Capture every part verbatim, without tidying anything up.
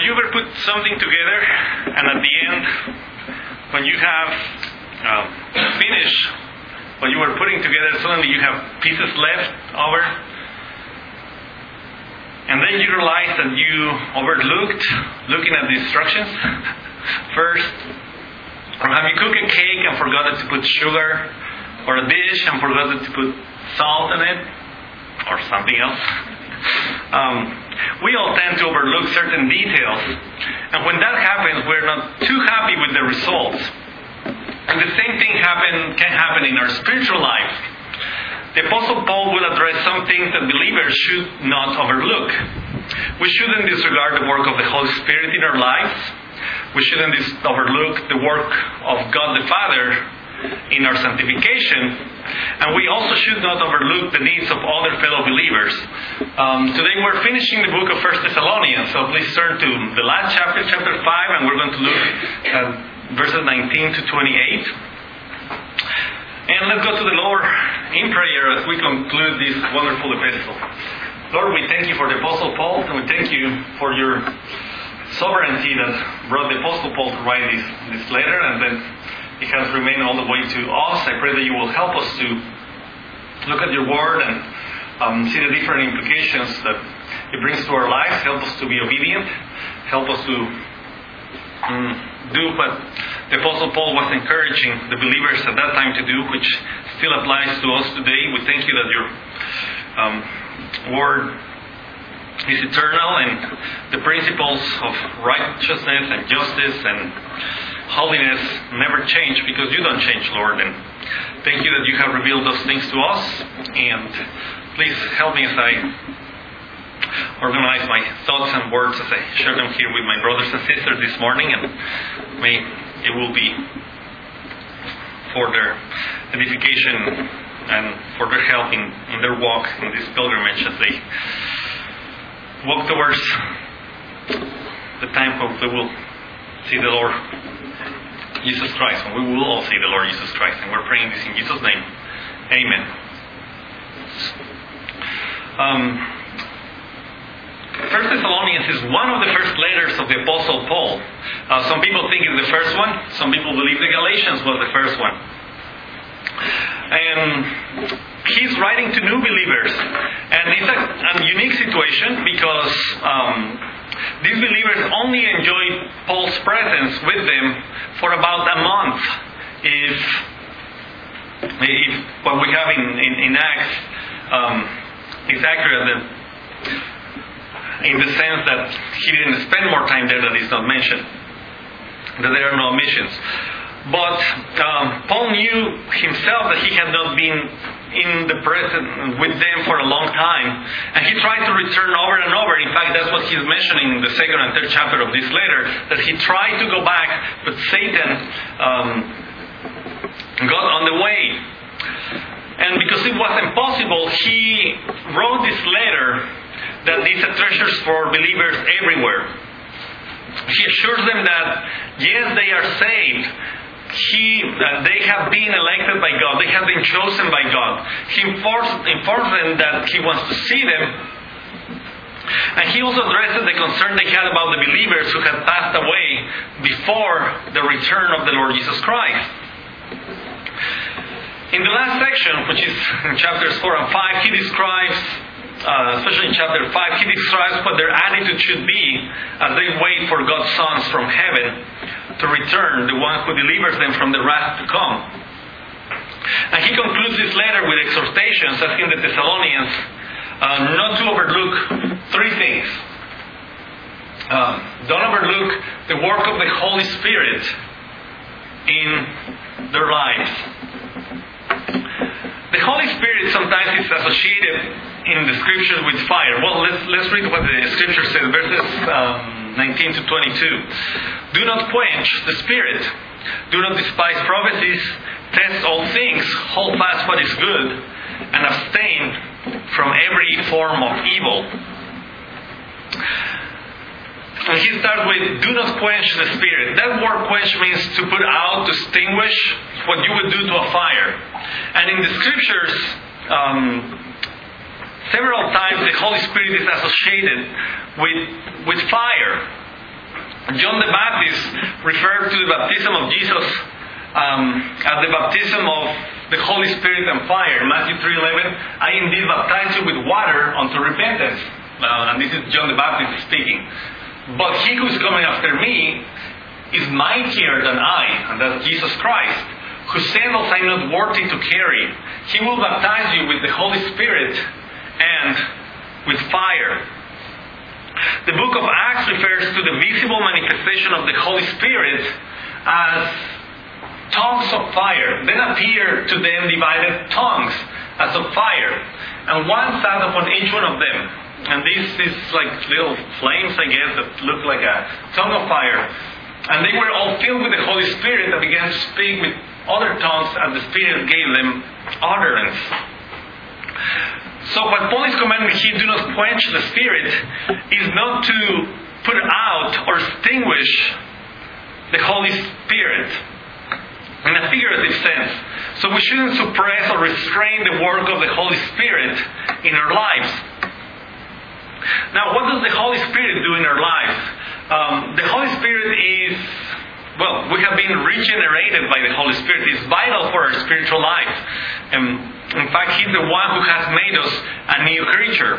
you ever put something together and at the end, when you have uh, finished what you were putting together, suddenly you have pieces left over, and then you realize that you overlooked looking at the instructions first? Or have you cooked a cake and forgotten to put sugar, or a dish and forgotten to put salt in it, or something else? Um, we all tend to overlook certain details, and when that happens, we're not too happy with the results. And the same thing happen, can happen in our spiritual life. The Apostle Paul will address some things that believers should not overlook. We shouldn't disregard the work of the Holy Spirit in our lives. We shouldn't dis- overlook the work of God the Father in our sanctification. And we also should not overlook the needs of other fellow believers. Um, today we're finishing the book of First Thessalonians, so please turn to the last chapter, chapter five, and we're going to look at verses nineteen to twenty-eight. And let's go to the Lord in prayer as we conclude this wonderful epistle. Lord, we thank you for the Apostle Paul, and we thank you for your sovereignty that brought the Apostle Paul to write this, this letter, and then it has remained all the way to us. I pray that you will help us to look at your word and um, see the different implications that it brings to our lives. Help us to be obedient. Help us to um, do what the Apostle Paul was encouraging the believers at that time to do, which still applies to us today. We thank you that your um, word is eternal, and the principles of righteousness and justice and holiness never change, because you don't change, Lord. And thank you that you have revealed those things to us. And please help me as I organize my thoughts and words as I share them here with my brothers and sisters this morning, and may it will be for their edification and for their help in, in their walk in this pilgrimage as they walk towards the time when we will see the Lord Jesus Christ, when we will all see the Lord Jesus Christ. And we're praying this in Jesus' name. Amen. Um, First Thessalonians is one of the first letters of the Apostle Paul. Uh, some people think it's the first one. Some people believe the Galatians was the first one. And he's writing to new believers. And it's a, a unique situation because um, these believers only enjoyed Paul's presence with them for about a month. If, if what we have in, in, in Acts um, is accurate, that in the sense that he didn't spend more time there, that is not mentioned, that there are no missions. But um, Paul knew himself that he had not been in the present with them for a long time, and he tried to return over and over. In fact, that's what he's mentioning in the second and third chapter of this letter, that he tried to go back, but Satan um, got on the way. And because it was impossible, he wrote this letter that these are treasures for believers everywhere. He assures them that, yes, they are saved. He, uh, they have been elected by God. They have been chosen by God. He informs, informs them that he wants to see them. And he also addresses the concern they had about the believers who had passed away before the return of the Lord Jesus Christ. In the last section, which is in chapters four and five, he describes Uh, especially in chapter five, he describes what their attitude should be as they wait for God's sons from heaven to return, the one who delivers them from the wrath to come. And he concludes this letter with exhortations asking the Thessalonians uh, not to overlook three things. Uh, don't overlook the work of the Holy Spirit in their lives. The Holy Spirit sometimes is associated in the scriptures with fire. Well, let's let's read what the scripture says, verses um, nineteen to twenty-two. Do not quench the Spirit. Do not despise prophecies. Test all things. Hold fast what is good, and abstain from every form of evil. And he starts with, do not quench the Spirit. That word quench means to put out, to extinguish, what you would do to a fire. And in the scriptures, um, several times the Holy Spirit is associated with, with fire. John the Baptist referred to the baptism of Jesus um, as the baptism of the Holy Spirit and fire. Matthew three eleven, I indeed baptize you with water unto repentance. Uh, and this is John the Baptist speaking. But he who is coming after me is mightier than I, and that's Jesus Christ, whose sandals I am not worthy to carry. He will baptize you with the Holy Spirit and with fire. The book of Acts refers to the visible manifestation of the Holy Spirit as tongues of fire. Then appeared to them divided tongues as of fire, and one sat upon each one of them. And this is like little flames, I guess, that look like a tongue of fire. And they were all filled with the Holy Spirit and began to speak with other tongues as the Spirit gave them utterance. So what Paul is commanding here, do not quench the Spirit, is not to put out or extinguish the Holy Spirit in a figurative sense. So we shouldn't suppress or restrain the work of the Holy Spirit in our lives. Now, what does the Holy Spirit do in our lives? Um, the Holy Spirit is, well, we have been regenerated by the Holy Spirit. It's vital for our spiritual life. Um, in fact, He's the one who has made us a new creature.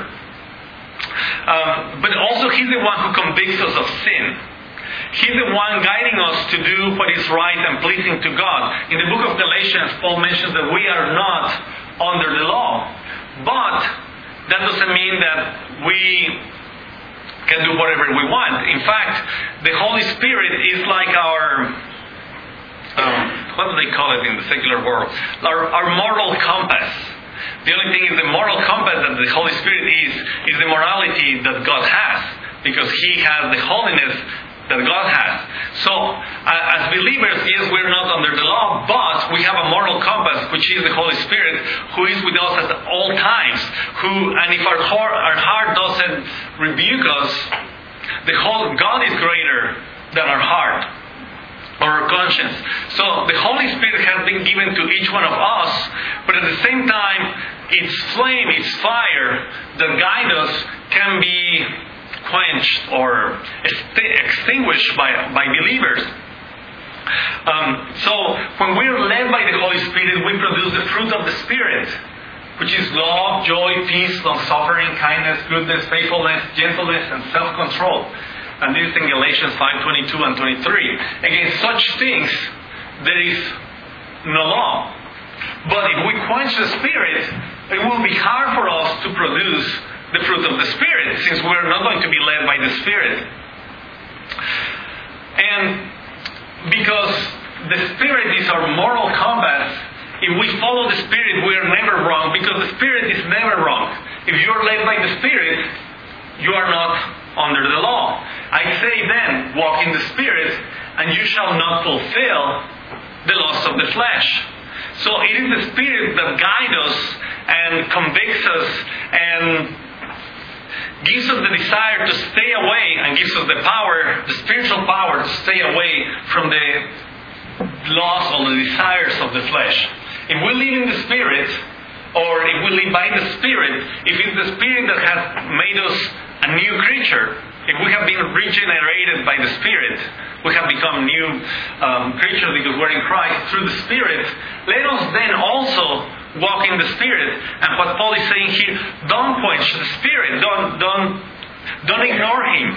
Um, but also, He's the one who convicts us of sin. He's the one guiding us to do what is right and pleasing to God. In the book of Galatians, Paul mentions that we are not under the law. But that doesn't mean that we can do whatever we want. In fact, the Holy Spirit is like our, um, what do they call it in the secular world? Our, our moral compass. The only thing is the moral compass that the Holy Spirit is, is the morality that God has. Because He has the holiness that God has. So, uh, as believers, yes, we're not under the law, but we have a moral compass, which is the Holy Spirit, who is with us at all times. Who, and if our heart, our heart doesn't rebuke us, the whole God is greater than our heart or our conscience. So, the Holy Spirit has been given to each one of us, but at the same time, its flame, its fire that guide us can be quenched or extinguished by, by believers. Um, so, when we are led by the Holy Spirit, we produce the fruit of the Spirit, which is love, joy, peace, long-suffering, kindness, goodness, faithfulness, gentleness, and self-control. And this is in Galatians five twenty-two and twenty-three. Against such things, there is no law. But if we quench the Spirit, it will be hard for us to produce the fruit of the Spirit, since we're not going to be led by the Spirit. And because the Spirit is our moral compass, if we follow the Spirit, we are never wrong, because the Spirit is never wrong. If you are led by the Spirit, you are not under the law. I say then, walk in the Spirit, and you shall not fulfill the lusts of the flesh. So it is the Spirit that guides us and convicts us and gives us the desire to stay away, and gives us the power, the spiritual power to stay away from the loss or the desires of the flesh. If we live in the Spirit, or if we live by the Spirit, if it's the Spirit that has made us a new creature, if we have been regenerated by the Spirit, we have become new um, creatures because we're in Christ through the Spirit, let us then also walk in the Spirit. And what Paul is saying here, don't quench the Spirit. Don't, don't, don't ignore Him.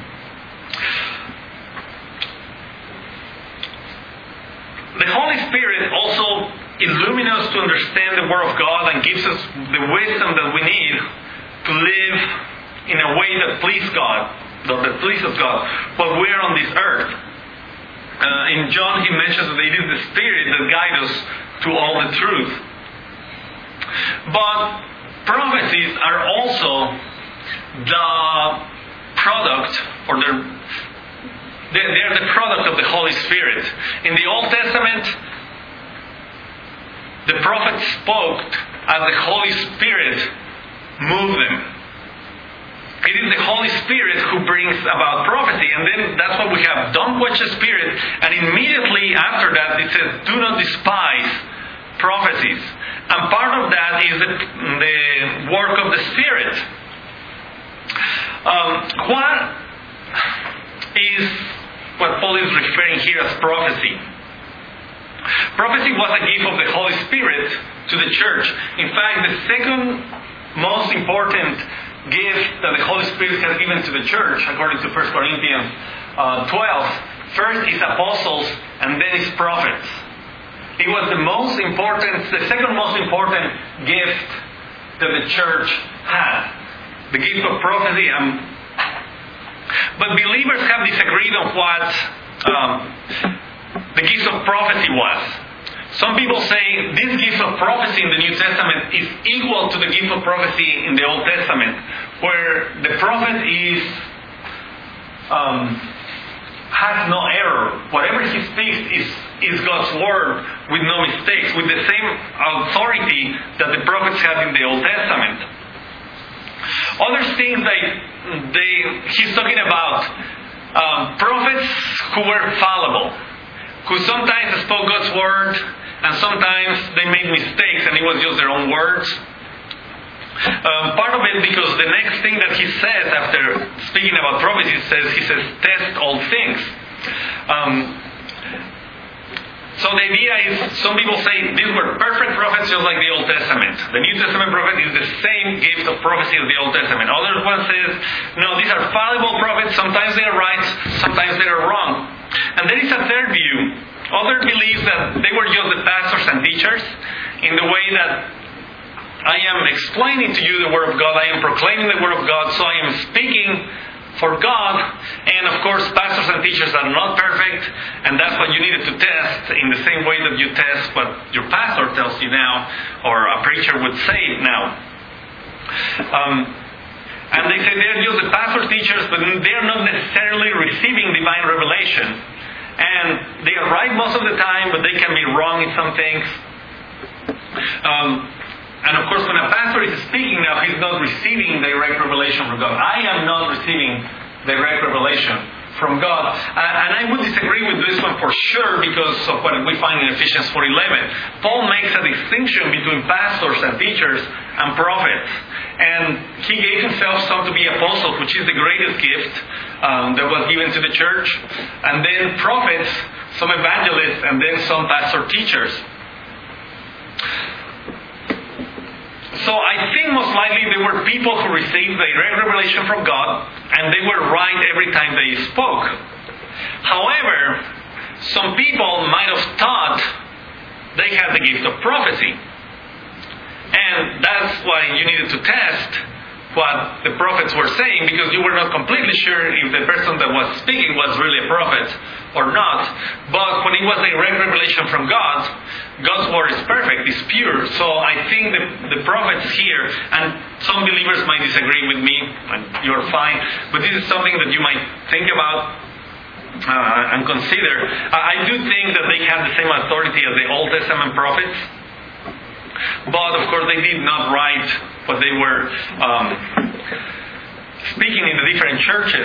The Holy Spirit also illumines us to understand the Word of God and gives us the wisdom that we need to live in a way that pleases God, that pleases God while we're on this earth. Uh, in John, he mentions that it is the Spirit that guides us to all the truth. But prophecies are also the product, or they're, they're the product of the Holy Spirit. In the Old Testament, the prophets spoke as the Holy Spirit moved them. It is the Holy Spirit who brings about prophecy. And then that's what we have. Don't quench the Spirit. And immediately after that, it says, do not despise prophecies. And part of that is the, the work of the Spirit. Um, what is what Paul is referring here as prophecy. Prophecy was a gift of the Holy Spirit to the church. In fact, the second most important gift that the Holy Spirit has given to the church, according to First Corinthians uh, twelve, first is apostles and then is prophets. It was the most important, the second most important gift that the church had. The gift of prophecy. Um, but believers have disagreed on what um, the gift of prophecy was. Some people say this gift of prophecy in the New Testament is equal to the gift of prophecy in the Old Testament, where the prophet is um, has no error. Whatever he speaks is, is God's word with no mistakes, with the same authority that the prophets had in the Old Testament. Other things that they, he's talking about um, prophets who were fallible, who sometimes spoke God's word and sometimes they made mistakes and it was just their own words. Um, part of it because the next thing that he says after speaking about prophecy, he says, he says, test all things. Um, so the idea is, some people say these were perfect prophets just like the Old Testament. The New Testament prophet is the same gift of prophecy as the Old Testament. Other one says, no, these are fallible prophets. Sometimes they are right, sometimes they are wrong. And there is a third view. Other believes that they were just the pastors and teachers in the way that I am explaining to you the Word of God. I am proclaiming the Word of God. So I am speaking for God. And of course, pastors and teachers are not perfect. And that's what you needed to test in the same way that you test what your pastor tells you now, or a preacher would say now. Um, and they say they're just the pastor teachers, but they're not necessarily receiving divine revelation. And they are right most of the time, but they can be wrong in some things. Um, And of course, when a pastor is speaking now, he's not receiving direct revelation from God. I am not receiving direct revelation from God. Uh, and I would disagree with this one for sure because of what we find in Ephesians four eleven. Paul makes a distinction between pastors and teachers and prophets. And he gave himself some to be apostles, which is the greatest gift um, that was given to the church. And then prophets, some evangelists, and then some pastor teachers. So I think most likely there were people who received direct revelation from God and they were right every time they spoke. However, some people might have thought they had the gift of prophecy. And that's why you needed to test what the prophets were saying, because you were not completely sure if the person that was speaking was really a prophet or not. But when it was direct revelation from God, God's word is perfect, it's pure. So I think the, the prophets here, and some believers might disagree with me, and you're fine, but this is something that you might think about uh, and consider. I, I do think that they have the same authority as the Old Testament prophets, but of course they did not write what they were um, speaking in the different churches.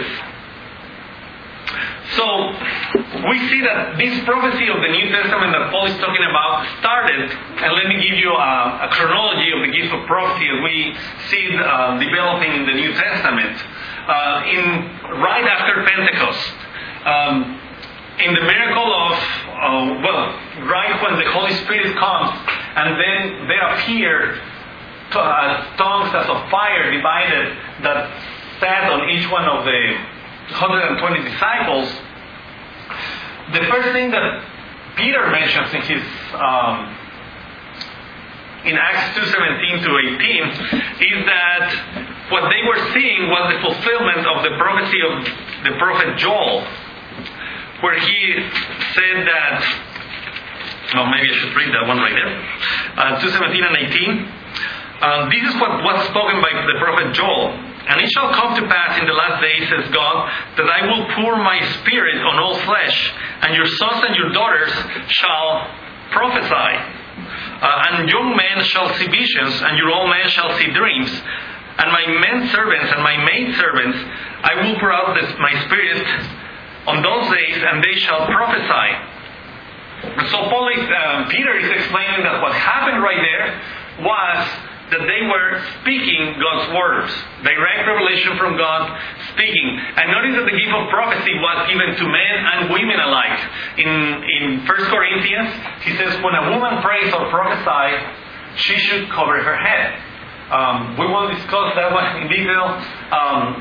So we see that this prophecy of the New Testament that Paul is talking about started, and let me give you a, a chronology of the gift of prophecy as we see it uh, developing in the New Testament. Uh, in right after Pentecost, um, in the miracle of, uh, well, right when the Holy Spirit comes, and then there appeared to, uh, tongues as of fire divided that sat on each one of the one hundred twenty disciples. The first thing that Peter mentions in his um, in Acts two seventeen to eighteen is that what they were seeing was the fulfillment of the prophecy of the prophet Joel, where he said that, oh, maybe I should read that one right there, uh, two seventeen and eighteen. Uh, this is what was spoken by the prophet Joel. And it shall come to pass in the last days, says God, that I will pour my spirit on all flesh, and your sons and your daughters shall prophesy. Uh, and young men shall see visions, and your old men shall see dreams. And my men servants and my maid servants, I will pour out this, my spirit on those days, and they shall prophesy. So Paul, uh, Peter is explaining that what happened right there was that they were speaking God's words. Direct revelation from God, speaking. And notice that the gift of prophecy was given to men and women alike. In, in First Corinthians, he says, when a woman prays or prophesies, she should cover her head. Um, we won't discuss that one in detail. Um,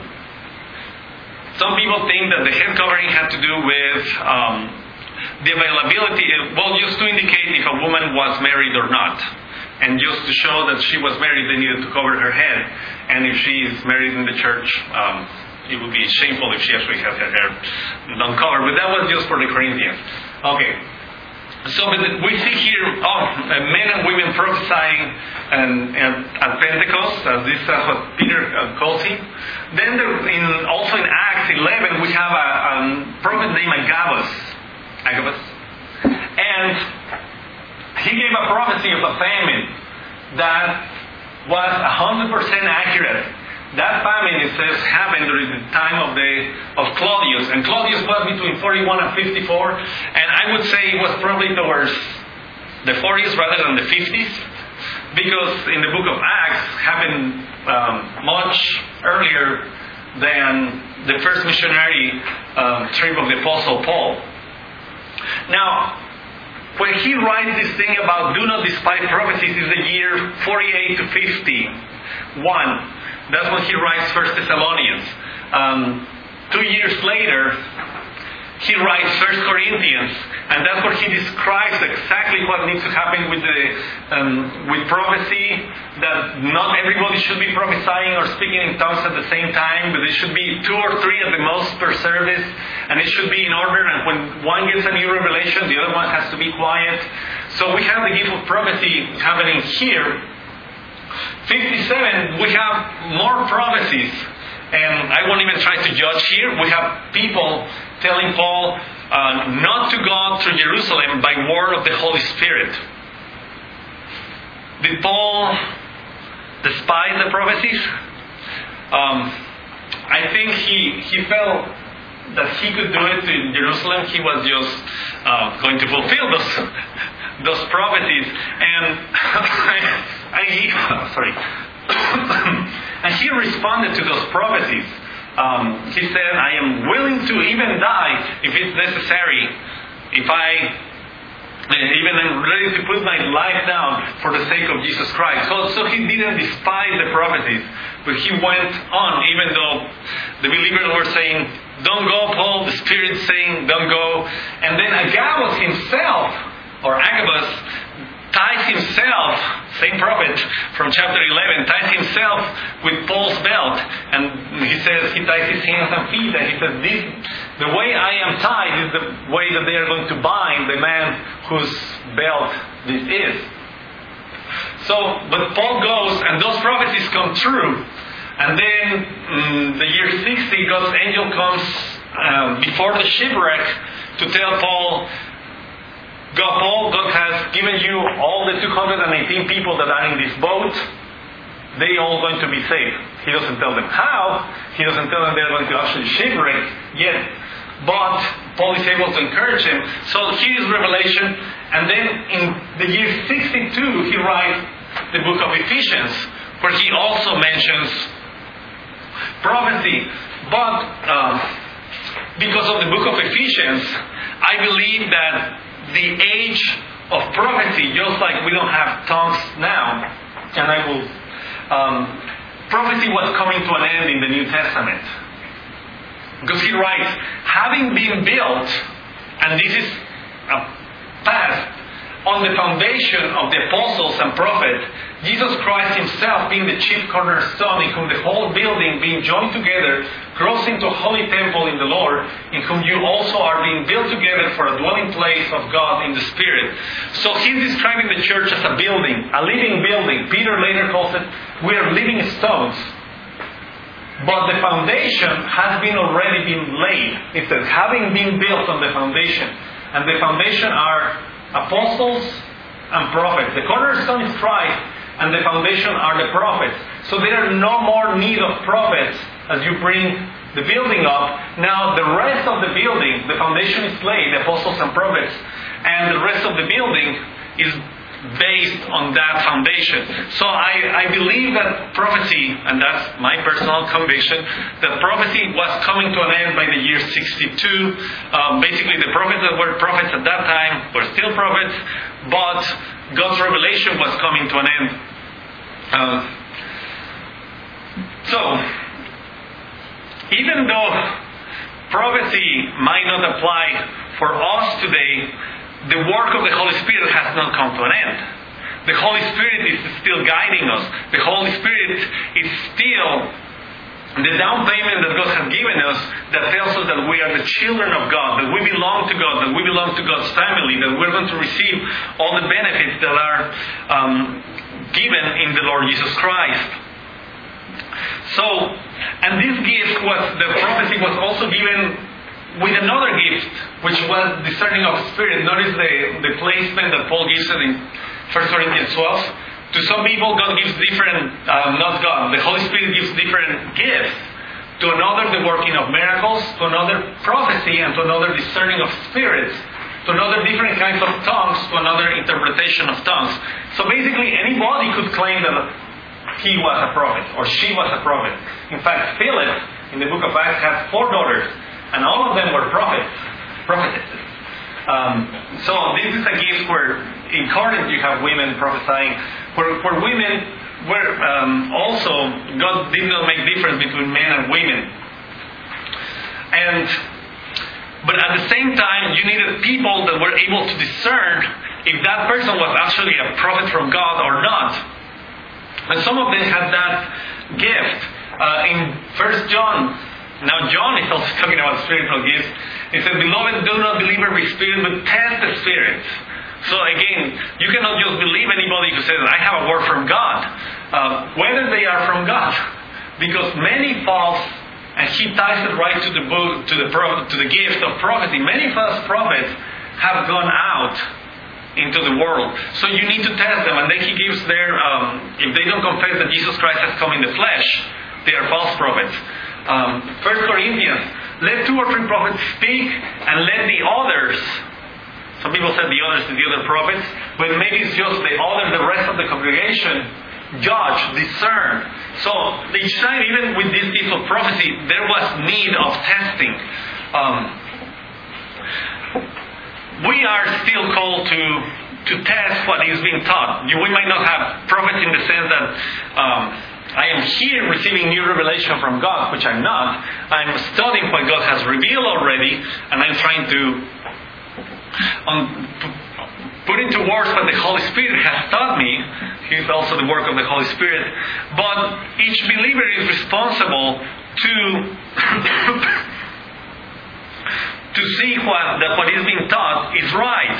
some people think that the head covering had to do with um, the availability, well, just to indicate if a woman was married or not. And just to show that she was married, they needed to cover her head. And if she is married in the church, um, it would be shameful if she actually has her hair uncovered. But that was just for the Corinthians. Okay. So but we see here oh, men and women prophesying and, and at Pentecost, as this is what Peter uh, calls him. Then there, in, also in Acts eleven, we have a, a prophet named Agabus. Agabus. And he gave a prophecy of a famine that was one hundred percent accurate. That famine, it says, happened during the time of the of Claudius. And Claudius was between forty-one and fifty-four. And I would say it was probably towards the forties rather than the fifties. Because in the book of Acts happened um, much earlier than the first missionary um, trip of the Apostle Paul. Now, when he writes this thing about do not despise prophecies, is the year forty-eight to fifty-one. That's when he writes First Thessalonians. Um, two years later, he writes First Corinthians, and that's where he describes exactly what needs to happen with the um, with prophecy. That not everybody should be prophesying or speaking in tongues at the same time, but it should be two or three at the most per service, and it should be in order. And when one gets a new revelation, the other one has to be quiet. So we have the gift of prophecy happening here. fifty-seven, we have more prophecies. And I won't even try to judge here. We have people telling Paul uh, not to go to Jerusalem by word of the Holy Spirit. Did Paul despise the prophecies? Um, I think he he felt that he could do it in Jerusalem. He was just uh, going to fulfill those those prophecies. And I, I sorry. And he responded to those prophecies. Um, he said, I am willing to even die if it's necessary. If I even am ready to put my life down for the sake of Jesus Christ. So, so he didn't despise the prophecies. But he went on, even though the believers were saying, don't go, Paul. The Spirit saying, don't go. And then Agabus himself, or Agabus, ties himself, same prophet from chapter eleven, ties himself with Paul's belt. And he says, he ties his hands and feet. And he says, this, the way I am tied is the way that they are going to bind the man whose belt this is. So, but Paul goes, and those prophecies come true. And then, um, the year sixty, God's angel comes um, before the shipwreck to tell Paul, God, Paul, God has given you all the two hundred eighteen people that are in this boat. They all going to be saved. He doesn't tell them how. He doesn't tell them they're going to actually shipwreck yet. But Paul is able to encourage him. So here is Revelation. And then in the year sixty-two, he writes the book of Ephesians, where he also mentions prophecy. But um, because of the book of Ephesians, I believe that the age of prophecy, just like we don't have tongues now, and I will, um, prophecy was coming to an end in the New Testament. Because he writes, having been built, and this is a past, on the foundation of the apostles and prophets, Jesus Christ himself being the chief cornerstone, in whom the whole building being joined together grows into a holy temple in the Lord, in whom you also are being built together for a dwelling place of God in the Spirit. So he's describing the church as a building, a living building. Peter later calls it, we are living stones. But the foundation has been already been laid. It says, having been built on the foundation. And the foundation are apostles and prophets. The cornerstone is Christ, and the foundation are the prophets. So there are no more need of prophets as you bring the building up. Now the rest of the building, the foundation is laid, the apostles and prophets, and the rest of the building is based on that foundation. So I, I believe that prophecy, and that's my personal conviction, that prophecy was coming to an end by the year sixty-two. Um, basically, the prophets that were prophets at that time were still prophets, but God's revelation was coming to an end. Um, so, even though prophecy might not apply for us today, the work of the Holy Spirit has not come to an end. The Holy Spirit is still guiding us. The Holy Spirit is still the down payment that God has given us that tells us that we are the children of God, that we belong to God, that we belong to God's family, that we're going to receive all the benefits that are um, given in the Lord Jesus Christ. So, and this gift was, the prophecy was also given with another gift, which was discerning of spirit. Notice the, the placement that Paul gives it in First Corinthians twelve. To some people, God gives different, uh, not God, the Holy Spirit gives different gifts. To another, the working of miracles. To another, prophecy. And to another, discerning of spirits. To another, different kinds of tongues. To another, interpretation of tongues. So basically, anybody could claim that he was a prophet or she was a prophet. In fact, Philip, in the book of Acts, has four daughters. And all of them were prophets, prophetesses. Um, so this is a gift where in Corinth you have women prophesying. For, for women, where um, also God did not make difference between men and women. And but at the same time, you needed people that were able to discern if that person was actually a prophet from God or not. And some of them had that gift. Uh, in First John. Now John is also talking about spiritual gifts. He said, "Beloved, do not believe every spirit, but test the spirits." So again, you cannot just believe anybody who says, "I have a word from God," uh, whether they are from God, because many false, and he ties it right to the book, to the to the gift of prophecy. Many false prophets have gone out into the world, so you need to test them. And then he gives their, um, if they don't confess that Jesus Christ has come in the flesh, they are false prophets. Um, First Corinthians, let two or three prophets speak, and let the others, some people said the others is the other prophets, but maybe it's just the other, the rest of the congregation, judge, discern. So each time, even with this piece of prophecy, there was need of testing. Um, we are still called to to test what is being taught. We might not have prophets in the sense that um, I am here receiving new revelation from God, which I'm not. I'm studying what God has revealed already, and I'm trying to um, put into words what the Holy Spirit has taught me. It's also the work of the Holy Spirit. But each believer is responsible to to see what that what is being taught is right.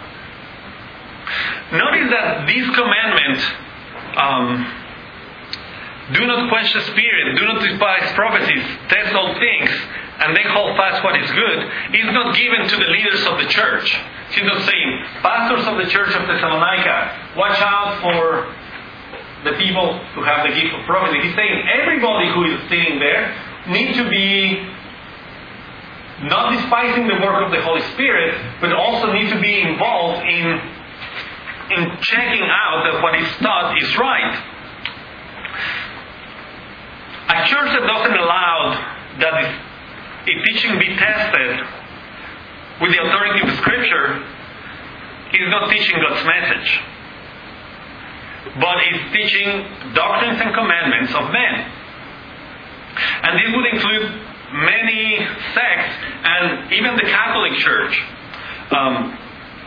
Notice that these commandments. Um, Do not quench the spirit, do not despise prophecies, test all things, and then hold fast what is good, is not given to the leaders of the church. He's not saying, pastors of the church of Thessalonica, watch out for the people who have the gift of prophecy. He's saying everybody who is sitting there needs to be not despising the work of the Holy Spirit, but also need to be involved in, in checking out that what is taught is right. A church that doesn't allow that its teaching be tested with the authority of Scripture is not teaching God's message, but is teaching doctrines and commandments of men. And this would include many sects and even the Catholic Church. Um,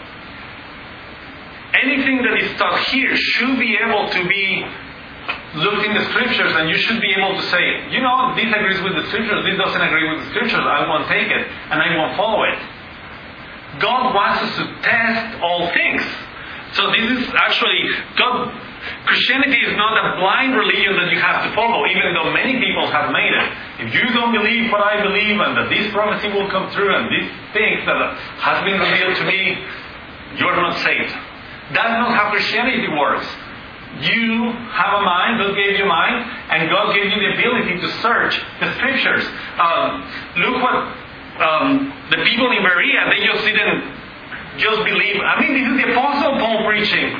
anything that is taught here should be able to be looked in the Scriptures, and you should be able to say, you know, this agrees with the Scriptures, this doesn't agree with the Scriptures, I won't take it, and I won't follow it. God wants us to test all things. So this is actually, God, Christianity is not a blind religion that you have to follow, even though many people have made it. If you don't believe what I believe, and that this prophecy will come true, and these things that has been revealed to me, you are not saved. That's not how Christianity works. You have a mind, God gave you a mind, and God gave you the ability to search the Scriptures. Um, look what um, the people in Berea, they just didn't just believe. I mean, this is the Apostle Paul preaching.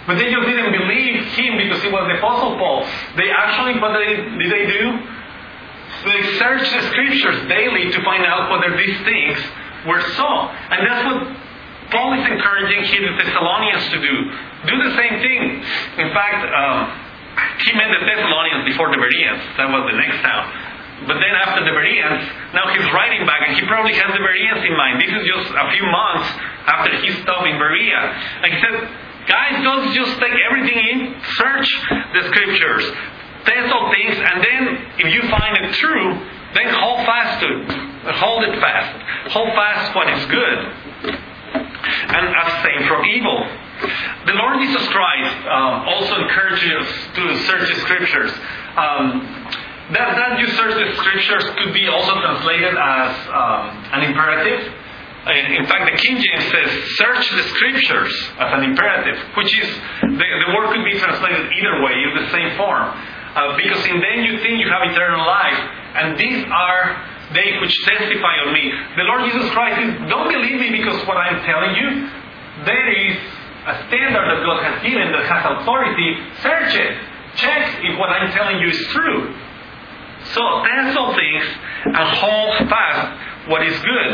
But they just didn't believe him because he was the Apostle Paul. They actually, what they, did they do? They searched the scriptures daily to find out whether these things were so. And that's what Paul is encouraging here the Thessalonians to do. Do the same thing. In fact, um, he met the Thessalonians before the Bereans. That was the next town. But then after the Bereans, now he's writing back, and he probably has the Bereans in mind. This is just a few months after he stopped in Berea. And he said, guys, don't just take everything in. Search the scriptures. Test all things, and then if you find it true, then hold fast to it. Hold it fast. Hold fast what is good. And abstain from evil. The Lord Jesus Christ uh, also encourages us to search the scriptures. Um, that, that you search the scriptures could be also translated as um, an imperative. In fact, the King James says, search the scriptures as an imperative, which is, the, the word could be translated either way, in the same form. Uh, because in them you think you have eternal life, and these are they which testify of me. The Lord Jesus Christ says, don't believe me because what I'm telling you, there is a standard that God has given that has authority. Search it. Check if what I'm telling you is true. So test all things and hold fast what is good.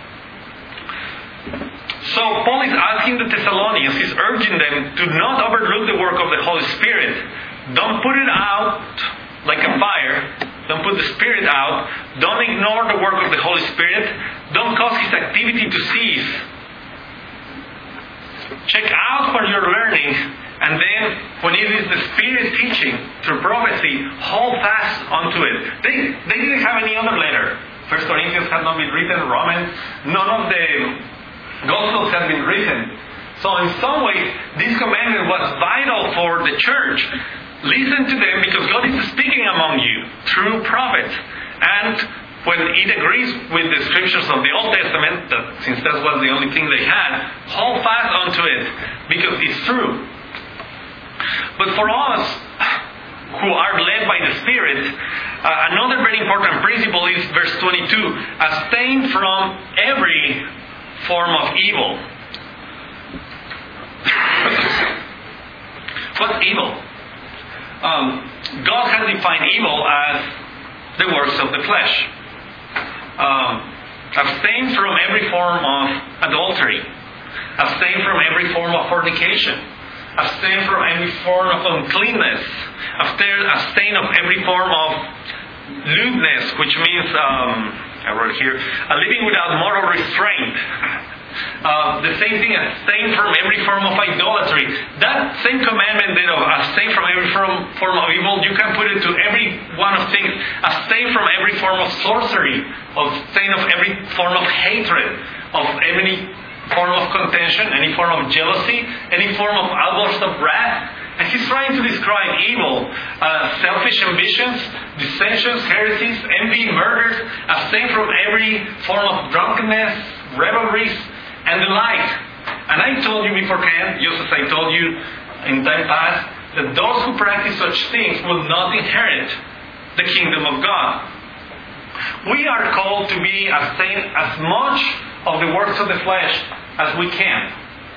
So Paul is asking the Thessalonians, he's urging them to not overlook the work of the Holy Spirit. Don't put it out like a fire. Don't put the Spirit out. Don't ignore the work of the Holy Spirit. Don't cause His activity to cease. Check out what you're learning, and then when it is the Spirit teaching through prophecy, hold fast onto it. They, they didn't have any other letter. First Corinthians had not been written. Romans, none of the Gospels had been written. So in some ways, this commandment was vital for the church. Listen to them because God is speaking among you through prophets. And when it agrees with the scriptures of the Old Testament, that since that was the only thing they had, hold fast onto it because it's true. But for us who are led by the Spirit, uh, another very important principle is verse twenty-two. Abstain from every form of evil. What's evil? Um, God has defined evil as the works of the flesh. Um, abstain from every form of adultery. Abstain from every form of fornication. Abstain from every form of uncleanness. Abstain, abstain of every form of lewdness, which means, um, I wrote here, a living without moral restraint. Uh, the same thing, abstain from every form of idolatry. That same commandment that of abstain from every form, form of evil, you can put it to every one of things. Abstain from every form of sorcery, abstain of every form of hatred, of any form of contention, any form of jealousy, any form of outburst of wrath. And he's trying to describe evil, uh, selfish ambitions, dissensions, heresies, envy, murders. Abstain from every form of drunkenness, revelries, and the like. And I told you beforehand, just as I told you in time past, that those who practice such things will not inherit the kingdom of God. We are called to be abstain as much of the works of the flesh as we can.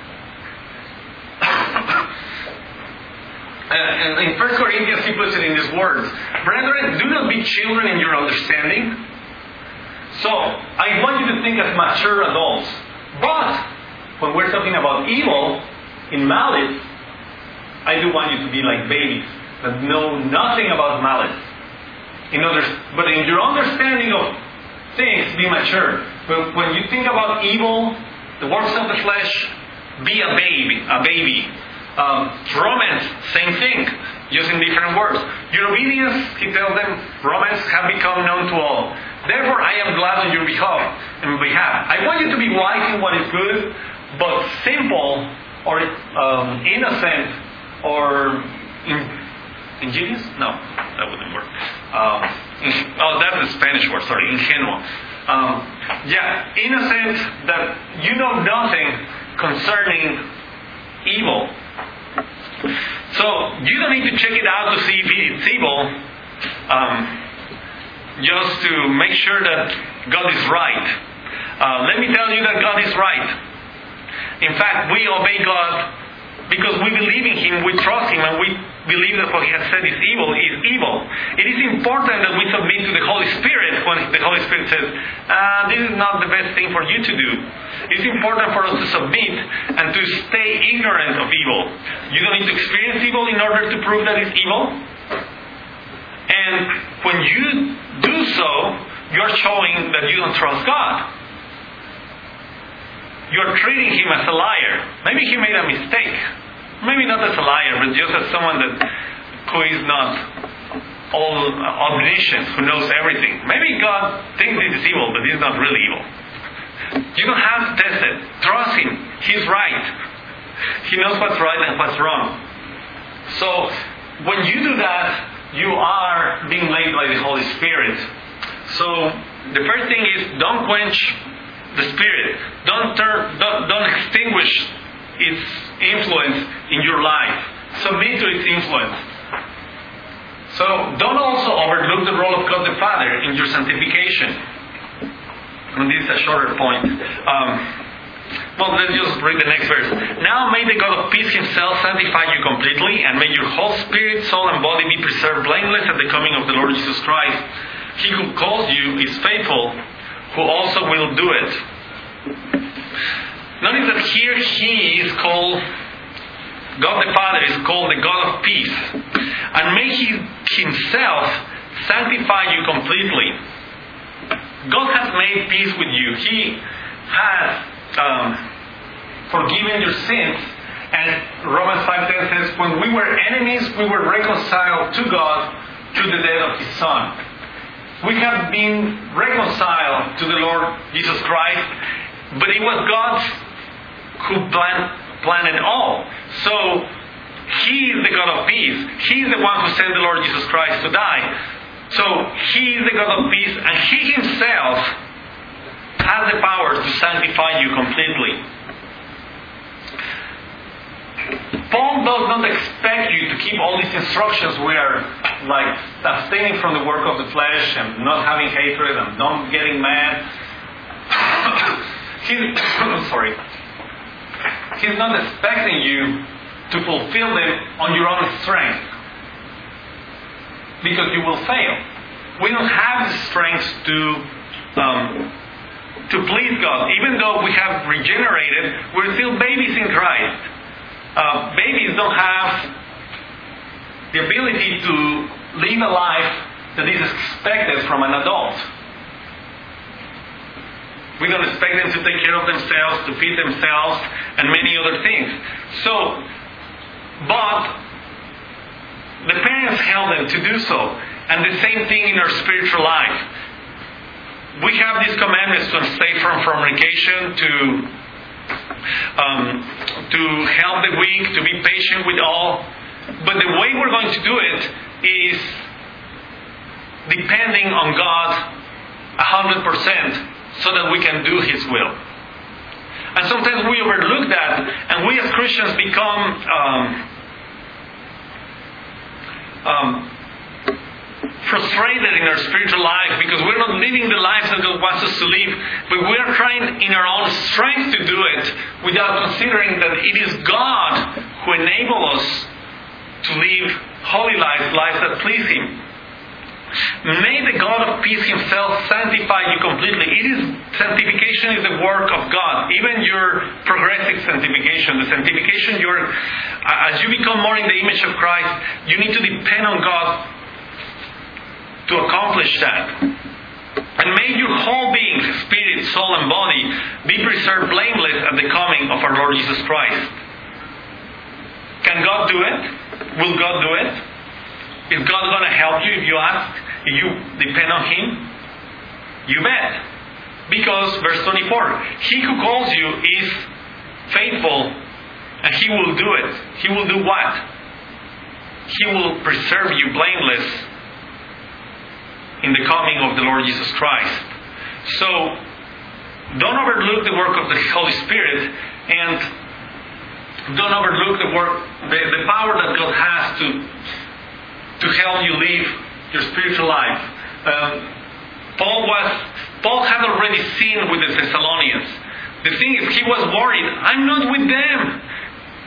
And in First Corinthians, he puts it in these words: Brethren, do not be children in your understanding. So, I want you to think as mature adults. But, when we're talking about evil, in malice, I do want you to be like babies that know nothing about malice. In other, but in your understanding of things, be mature. But when you think about evil, the works of the flesh, be a baby. A baby. Um, Romans, same thing, using different words. Your obedience, he tells them, Romans have become known to all. Therefore, I am glad on your behalf. On behalf. I want you to be wise in what is good, but simple or um, innocent or in, ingenious? No, that wouldn't work. Um, in, oh, that's the Spanish word. Sorry, ingenuo. Um, yeah, innocent that you know nothing concerning evil. So you don't need to check it out to see if it's evil, um, just to make sure that God is right. Uh, let me tell you that God is right. In fact, we obey God because we believe in Him, we trust Him, and we believe that what He has said is evil is evil. It is important that we submit to the Holy Spirit when the Holy Spirit says, uh, this is not the best thing for you to do. It's important for us to submit and to stay ignorant of evil. You don't need to experience evil in order to prove that it's evil. And when you do so, you're showing that you don't trust God. You're treating Him as a liar. Maybe He made a mistake. Maybe not as a liar, but just as someone that who is not all omniscient, who knows everything. Maybe God thinks it is evil, but it's not really evil. You don't have to test it. Trust Him. He's right. He knows what's right and what's wrong. So, when you do that, you are being led by the Holy Spirit. So, the first thing is, don't quench the Spirit. Don't turn, don't, don't extinguish its influence in your life. Submit to its influence. So don't also overlook the role of God the Father in your sanctification. And this is a shorter point. Um, well, let's just read the next verse. Now may the God of peace Himself sanctify you completely, and may your whole spirit, soul, and body be preserved blameless at the coming of the Lord Jesus Christ. He who calls you is faithful, who also will do it. Notice that here He is called, God the Father is called the God of peace. And may He Himself sanctify you completely. God has made peace with you. He has um, forgiven your sins. And Romans five ten says, when we were enemies, we were reconciled to God through the death of His Son. We have been reconciled to the Lord Jesus Christ, but it was God who planned, planned it all. So, He is the God of peace. He is the one who sent the Lord Jesus Christ to die. So, He is the God of peace, and He Himself has the power to sanctify you completely. Paul does not expect you to keep all these instructions where, like, abstaining from the work of the flesh and not having hatred and not getting mad. He's, I'm sorry. He's not expecting you to fulfill them on your own strength, because you will fail. We don't have the strength to um, to please God. Even though we have regenerated, we're still babies in Christ. Uh, babies don't have the ability to live a life that is expected from an adult. We don't expect them to take care of themselves, to feed themselves, and many other things. So, but the parents help them to do so. And the same thing in our spiritual life. We have these commandments to stay from fornication, to Um, to help the weak, to be patient with all. But the way we're going to do it is depending on God one hundred percent so that we can do His will. And sometimes we overlook that, and we as Christians become um, um, frustrated in our spiritual life because we're not living the lives that God wants us to live, but we are trying in our own strength to do it without considering that it is God who enables us to live holy lives, lives that please Him. May the God of peace Himself sanctify you completely. It is sanctification is the work of God. Even your progressive sanctification, the sanctification you're as you become more in the image of Christ, you need to depend on God to accomplish that. And may your whole being, spirit, soul, and body be preserved blameless at the coming of our Lord Jesus Christ. Can God do it? Will God do it? Is God going to help you if you ask, if you depend on Him? You bet. Because, verse twenty-four, He who calls you is faithful, and He will do it. He will do what? He will preserve you blameless in the coming of the Lord Jesus Christ. So, don't overlook the work of the Holy Spirit, and don't overlook the work, the, the power that God has to to help you live your spiritual life. Um, Paul was Paul had already seen with the Thessalonians. The thing is, he was worried. I'm not with them.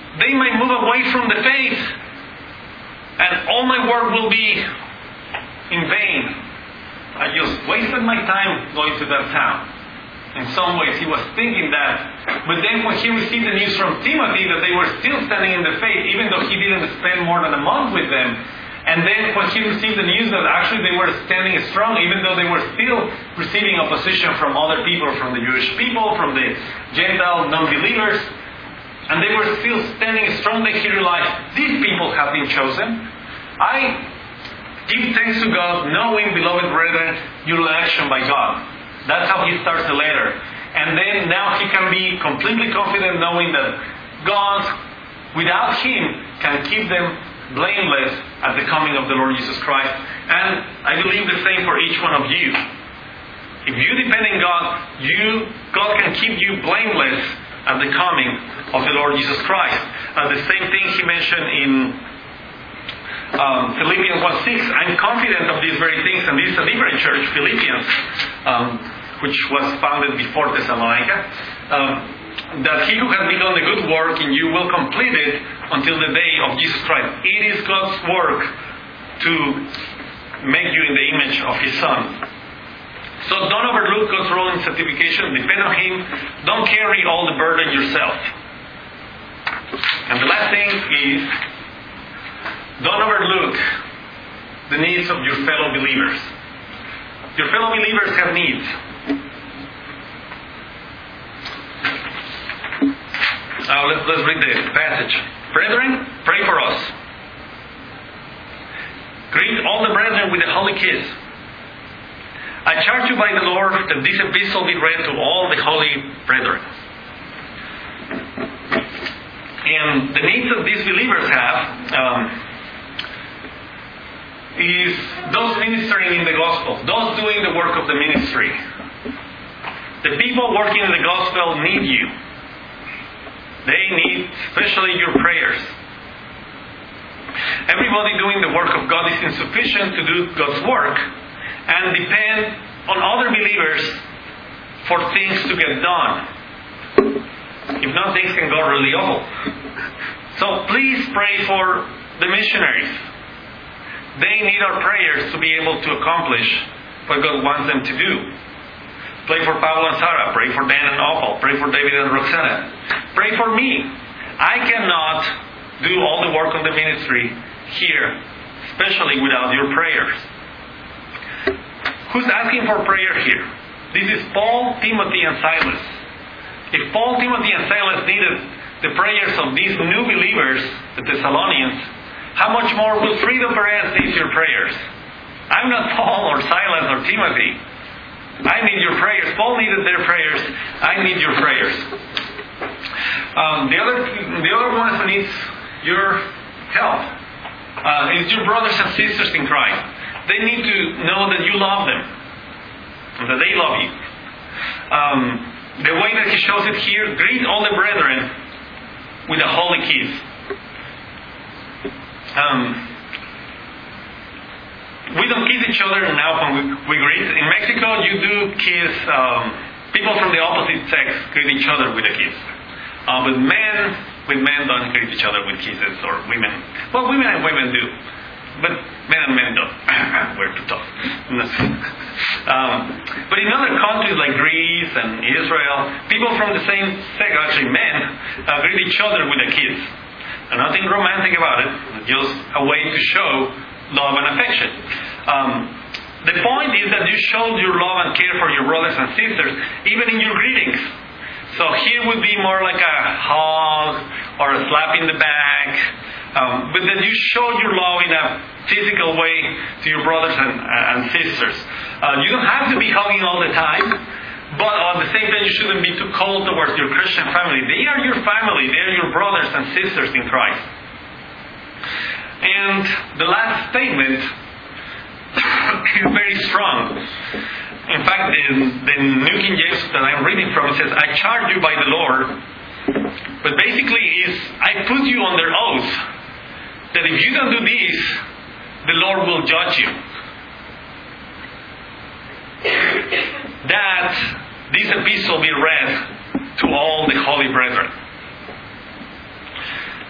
they might move away from the faith, and all my work will be in vain. I just wasted my time going to that town. In some ways, he was thinking that. But then when he received the news from Timothy that they were still standing in the faith, even though he didn't spend more than a month with them, and then when he received the news that actually they were standing strong, even though they were still receiving opposition from other people, from the Jewish people, from the Gentile non-believers, and they were still standing strong, then he realized, these people have been chosen. I give thanks to God, knowing, beloved brethren, your election by God. That's how he starts the letter. And then now he can be completely confident knowing that God, without him, can keep them blameless at the coming of the Lord Jesus Christ. And I believe the same for each one of you. If you depend on God, you, God can keep you blameless at the coming of the Lord Jesus Christ. Uh, the same thing he mentioned in um, Philippians one six. I'm confident of these very things, and this is a different church, Philippians, um, which was founded before Thessalonica, um, that he who has begun the good work in you will complete it until the day of Jesus Christ. It is God's work to make you in the image of His Son. So don't overlook God's role in sanctification. Depend on Him. Don't carry all the burden yourself. And the last thing is, don't overlook the needs of your fellow believers. Your fellow believers have needs. Now let's, let's read the passage. Brethren, pray for us. Greet all the brethren with a holy kiss. I charge you by the Lord that this epistle be read to all the holy brethren. And the needs that these believers have um, is those ministering in the gospel, those doing the work of the ministry. The people working in the gospel need you. They need especially your prayers. Everybody doing the work of God is insufficient to do God's work and depend on other believers for things to get done. If not, things can go really awful. So please pray for the missionaries. They need our prayers to be able to accomplish what God wants them to do. Pray for Pablo and Sarah. Pray for Dan and Opal. Pray for David and Roxana. Pray for me. I cannot do all the work of the ministry here, especially without your prayers. Who's asking for prayer here? This is Paul, Timothy, and Silas. If Paul, Timothy, and Silas needed the prayers of these new believers, the Thessalonians, how much more will Freedom Perez need your prayers? I'm not Paul or Silas or Timothy. I need your prayers. Paul needed their prayers. I need your prayers. Um, the other the other one who needs your help uh, is your brothers and sisters in Christ. They need to know that you love them, and that they love you. Um, the way that he shows it here, greet all the brethren with a holy kiss. Um, we don't kiss each other now when we, we greet. In Mexico, you do kiss. Um, people from the opposite sex greet each other with a kiss. Uh, but men with men don't greet each other with kisses, or women. Well, women and women do, but men and men don't. We're too tough. um, but in other countries like Greece and Israel, people from the same sex, actually men, uh, greet each other with a kiss. And nothing romantic about it, just a way to show love and affection. Um, the point is that you show your love and care for your brothers and sisters, even in your greetings. So here would be more like a hug or a slap in the back, um, but that you show your love in a physical way to your brothers and, uh, and sisters. Uh, you don't have to be hugging all the time, but at the same time you shouldn't be too cold towards your Christian family. They are your family. They are your brothers and sisters in Christ. And the last statement is very strong. In fact, in the New King James that I'm reading from, it says, I charge you by the Lord. But basically is, I put you under oath that if you don't do this, the Lord will judge you. That this epistle be read to all the holy brethren.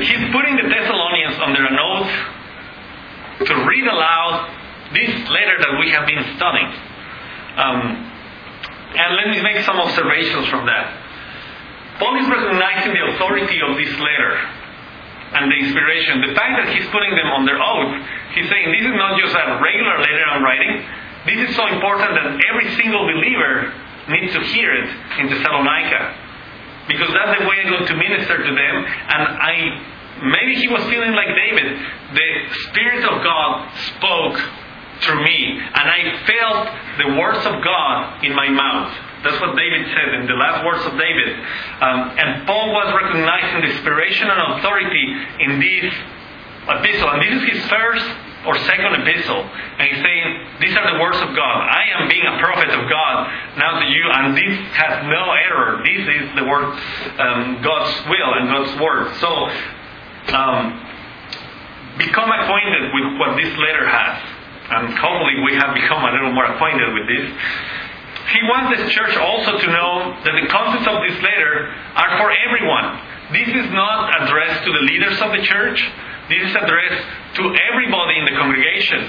he's putting the Thessalonians under an oath to read aloud this letter that we have been studying. Um, and let me make some observations from that. Paul is recognizing the authority of this letter and the inspiration. The fact that he's putting them under oath, he's saying this is not just a regular letter I'm writing. This is so important that every single believer needs to hear it in Thessalonica, because that's the way I'm going to minister to them. And I, maybe he was feeling like David. The Spirit of God spoke through me, and I felt the words of God in my mouth. That's what David said in the last words of David. Um, and Paul was recognizing the inspiration and authority in this epistle. And this is his first or second epistle. And he's saying, these are the words of God. I am being a prophet of God now to you, and this has no error. This is the word, um, God's will and God's word. So, um, become acquainted with what this letter has. And hopefully we have become a little more acquainted with this. He wants the church also to know that the contents of this letter are for everyone. This is not addressed to the leaders of the church. This is addressed to everybody in the congregation.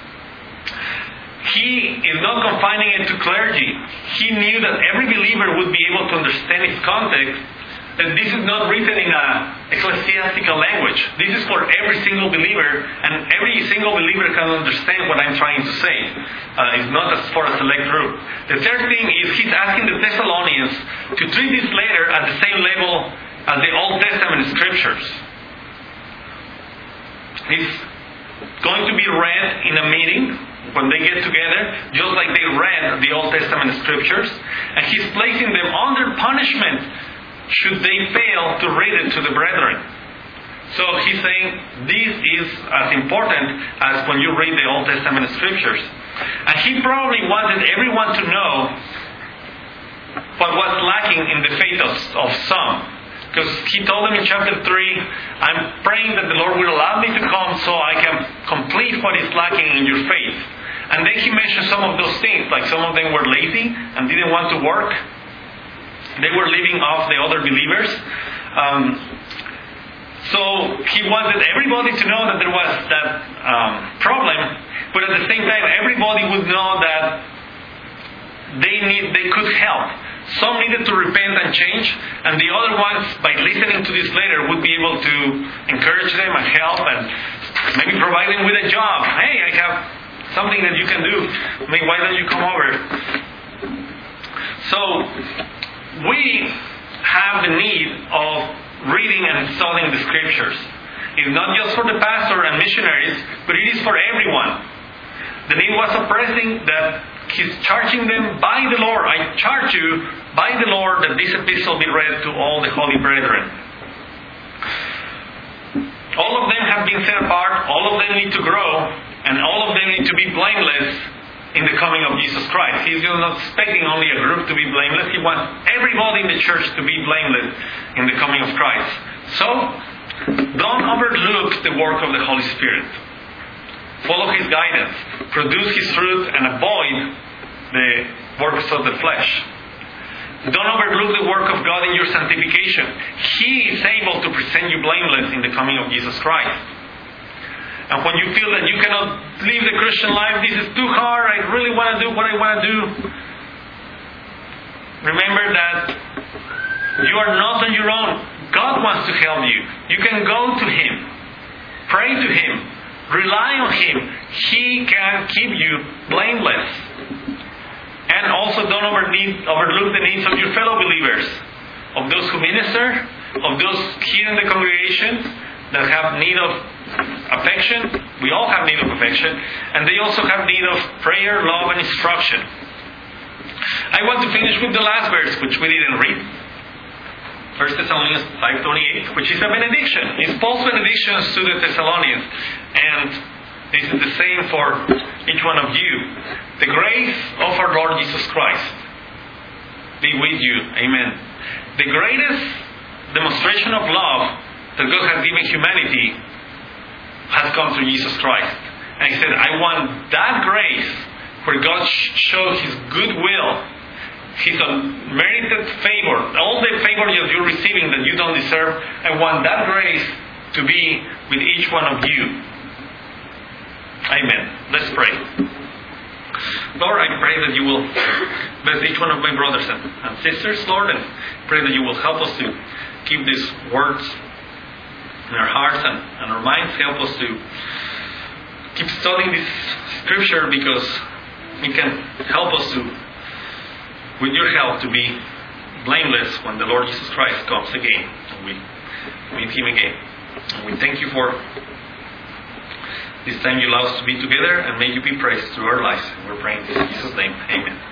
He is not confining it to clergy. He knew that every believer would be able to understand its context. That this is not written in a ecclesiastical language. This is for every single believer, and every single believer can understand what I'm trying to say. Uh, it's not as for a select group. The third thing is he's asking the Thessalonians to treat this letter at the same level as the Old Testament scriptures. It's going to be read in a meeting when they get together, just like they read the Old Testament scriptures, and he's placing them under punishment should they fail to read it to the brethren. So he's saying this is as important as when you read the Old Testament scriptures. And he probably wanted everyone to know what was lacking in the faith of, of some. Because he told them in chapter three, I'm praying that the Lord will allow me to come so I can complete what is lacking in your faith. And then he mentioned some of those things, like some of them were lazy and didn't want to work. They were living off the other believers. Um, so he wanted everybody to know that there was that um, problem, but at the same time, everybody would know that they need, they could help. Some needed to repent and change, and the other ones, by listening to this letter, would be able to encourage them and help, and maybe provide them with a job. Hey, I have something that you can do. I mean, why don't you come over? So we have the need of reading and studying the scriptures. It's not just for the pastor and missionaries, but it is for everyone. The need was so pressing that he's charging them by the Lord. I charge you by the Lord that this epistle be read to all the holy brethren. All of them have been set apart. All of them need to grow. And all of them need to be blameless in the coming of Jesus Christ. He's not expecting only a group to be blameless. He wants everybody in the church to be blameless in the coming of Christ. So, don't overlook the work of the Holy Spirit. Follow His guidance. Produce His fruit and avoid the works of the flesh. Don't overlook the work of God in your sanctification. He is able to present you blameless in the coming of Jesus Christ. And when you feel that you cannot live the Christian life, this is too hard, I really want to do what I want to do. Remember that you are not on your own. God wants to help you. You can go to Him. Pray to Him. Rely on Him. He can keep you blameless. And also don't overlook the needs of your fellow believers. Of those who minister. Of those here in the congregation that have need of affection. We all have need of affection. And they also have need of prayer, love, and instruction. I want to finish with the last verse, which we didn't read. First Thessalonians five twenty-eight, which is a benediction. It's Paul's benedictions to the Thessalonians. And this is the same for each one of you. The grace of our Lord Jesus Christ be with you. Amen. The greatest demonstration of love that God has given humanity has come through Jesus Christ. And He said, I want that grace where God shows His goodwill, His unmerited favor, all the favor that you're receiving that you don't deserve. I want that grace to be with each one of you. Amen. Let's pray. Lord, I pray that you will bless each one of my brothers and, and sisters, Lord, and pray that you will help us to keep these words in our hearts and, and our minds. Help us to keep studying this scripture, because it can help us to, with your help, to be blameless when the Lord Jesus Christ comes again and we meet Him again. And we thank you for this time you allow us to be together, and may you be praised through our lives. We're praying in Jesus' name. Amen.